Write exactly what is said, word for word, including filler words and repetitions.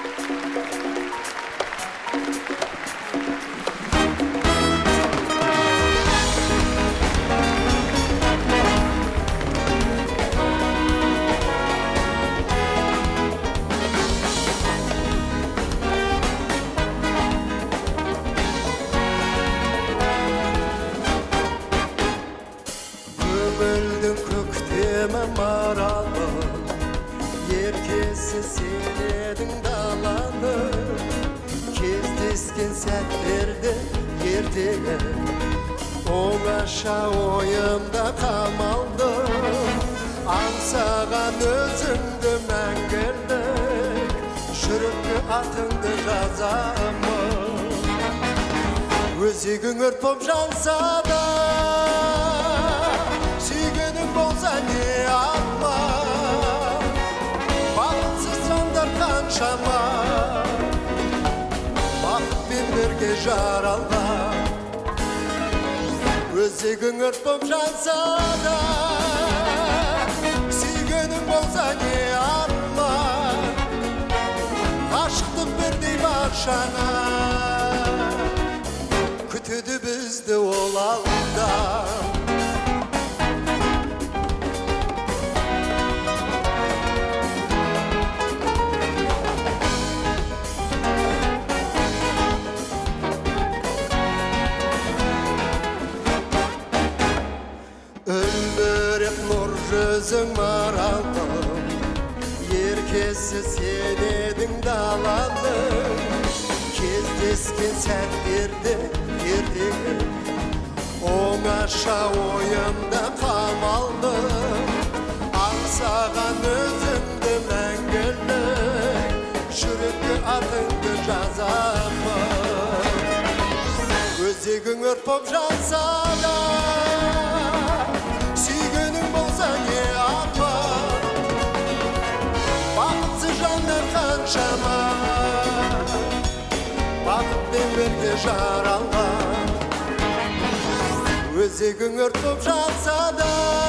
Maralı yerkesi seyredin dalanı Kezdesken sәтлерді ертегі Оңаша ойымда қамалдым Аңсаған өзіңді мәңгілік Жүрекке атыңды жазамын Өзегің өрт боп жанса да Сүйгенің болса не алма Бақытсыз жандар қаншама Бақытпен бірге жаралған Өзегің өрт боп жанса да Сүйгенің болса не алма Ғашықтық бірдей баршаңа Күтеді бізді ол алда Өлбірек нұр жүзің маралым Еркесі сен едің даланың Кездескен сәттерді ертегі Оңаша ойымда қамалдым Аңсаған өзіңді мәңгілік Жүрекке атыңды жазамын Өзегің өрт боп жанса да Сүйгенің болса не апа Бақытсыз жандар қаншама Бақытпен бірге жаралған Өзегің өрт боп жанса да